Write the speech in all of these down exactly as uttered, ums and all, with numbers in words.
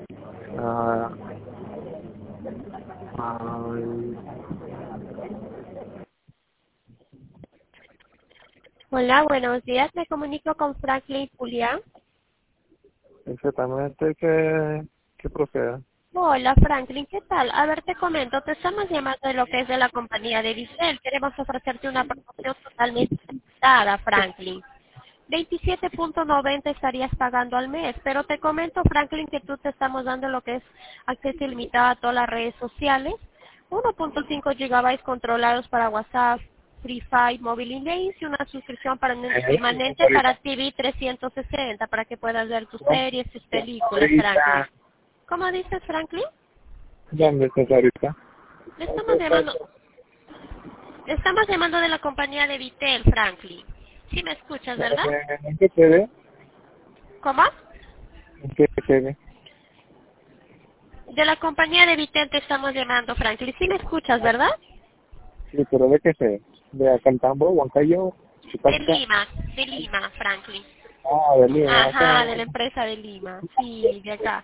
Ah, ay, Hola, buenos días. Me comunico con Franklin Julián. exactamente que, que proceda. Hola, Franklin, ¿qué tal? A ver, te comento. Te estamos llamando de lo que es de la compañía de Vicel. Queremos ofrecerte una promoción totalmente limitada, Franklin. veintisiete punto noventa estarías pagando al mes, pero te comento, Franklin, que tú te estamos dando lo que es acceso ilimitado a todas las redes sociales, uno punto cinco gigabytes controlados para WhatsApp, Free Fire, Mobile Inglés y una suscripción Eh, permanente para ahorita, T V trescientos sesenta para que puedas ver tus ¿no? series, tus películas, Franklin. Ahorita, ¿Cómo dices, Franklin? ¿dónde estás ahorita? Le estamos llamando, le estamos llamando de la compañía de Vitel, Franklin. Sí me escuchas, ¿verdad? Eh, ¿En qué sede? ¿Cómo? ¿En qué sede? De la compañía de Vitel te estamos llamando, Franklin. Sí me escuchas, ¿verdad? Sí, pero ¿de qué sede? ¿De Acaltambo, Huancayo, De Chupaca? Lima, de Lima, Franklin. Ah, de Lima, Ajá, acá. de la empresa de Lima. Sí, de acá.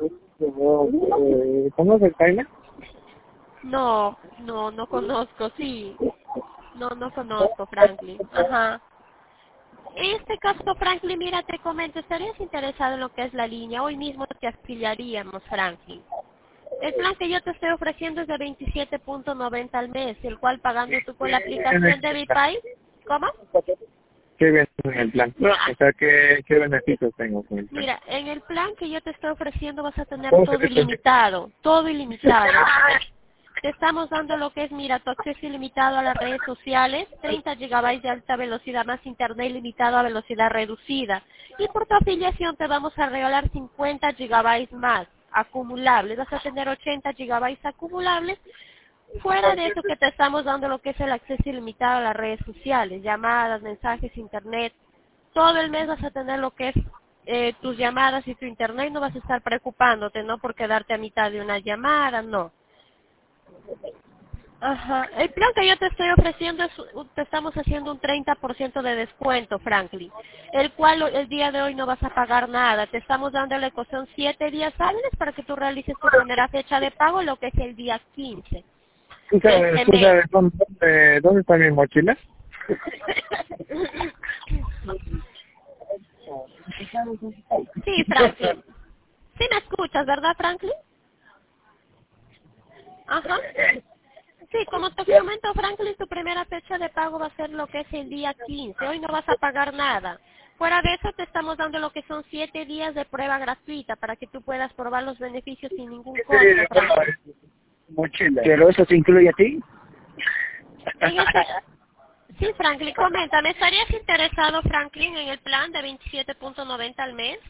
Eh, ¿Conoces Jaime? No, no, no conozco, sí. No, no conozco, Franklin. Ajá. En este caso, Franklin, mira, te comento, ¿estarías interesado en lo que es la línea? Hoy mismo te afiliaríamos, Franklin. El plan que yo te estoy ofreciendo es de veintisiete punto noventa al mes, el cual pagando tú con la aplicación de BitPay. ¿Cómo? ¿Qué ves en el plan? O sea, ¿qué, qué beneficios tengo con el plan? Mira, en el plan que yo te estoy ofreciendo vas a tener ¿Cómo se todo dice? ilimitado, todo ilimitado. Te estamos dando lo que es, mira, tu acceso ilimitado a las redes sociales, treinta gigabytes de alta velocidad más internet ilimitado a velocidad reducida. Y por tu afiliación te vamos a regalar cincuenta gigabytes más acumulables. Vas a tener ochenta gigabytes acumulables. Fuera de eso que te estamos dando lo que es el acceso ilimitado a las redes sociales, llamadas, mensajes, internet. Todo el mes vas a tener lo que es eh, tus llamadas y tu internet, no vas a estar preocupándote, ¿no? Por quedarte a mitad de una llamada, no. Ajá. El plan que yo te estoy ofreciendo es, te estamos haciendo un treinta por ciento de descuento, Franklin, el cual el día de hoy no vas a pagar nada. Te estamos dando la ecuación siete días hábiles para que tú realices tu primera fecha de pago, lo que es el día quince ¿Tú de sabes, este tú mes. sabes dónde, dónde, dónde está mi mochila? Sí, Franklin. Sí me escuchas, ¿verdad, Franklin? Ajá. Sí, como te comento, Franklin, tu primera fecha de pago va a ser lo que es el día quince. Hoy no vas a pagar nada. Fuera de eso, te estamos dando lo que son siete días de prueba gratuita para que tú puedas probar los beneficios sin ningún costo, Franklin. Mochila. ¿Pero eso te incluye a ti? En este, sí, Franklin, coméntame, ¿estarías interesado, Franklin, en el plan de veintisiete punto noventa al mes?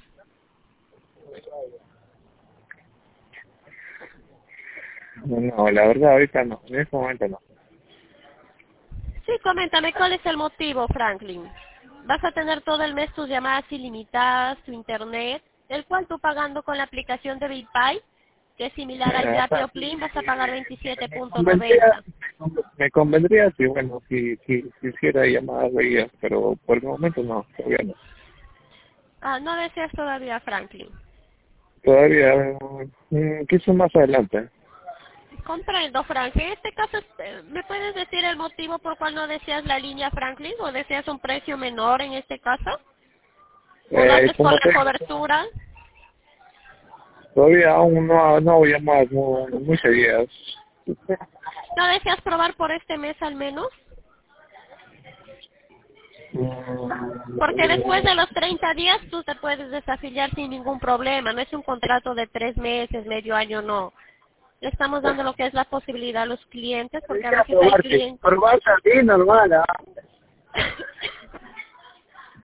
No, la verdad ahorita no, en este momento no. Sí, coméntame, ¿cuál es el motivo, Franklin? Vas a tener todo el mes tus llamadas ilimitadas, tu internet, el cual tú pagando con la aplicación de BitPay, que es similar al Yapi o Plin, vas a pagar veintisiete Me punto convendría, noventa. me convendría si, bueno, si, si, si hiciera llamadas de guía, pero por el momento no, todavía no. Ah, no deseas todavía, Franklin. Todavía, mm, quizás más adelante. Comprendo, Franklin. En este caso, eh, ¿me puedes decir el motivo por cual no deseas la línea, Franklin? ¿O deseas un precio menor en este caso? ¿O no Eh, haces con como la te cobertura? todavía aún no, no hago llamadas muy, muy seguidas. ¿No deseas probar por este mes al menos? Porque después de los treinta días tú te puedes desafiliar sin ningún problema. No es un contrato de tres meses, medio año, no. Le estamos dando lo que es la posibilidad a los clientes, porque a Quería veces hay probar, que clientes. probar también normal, ¿ah?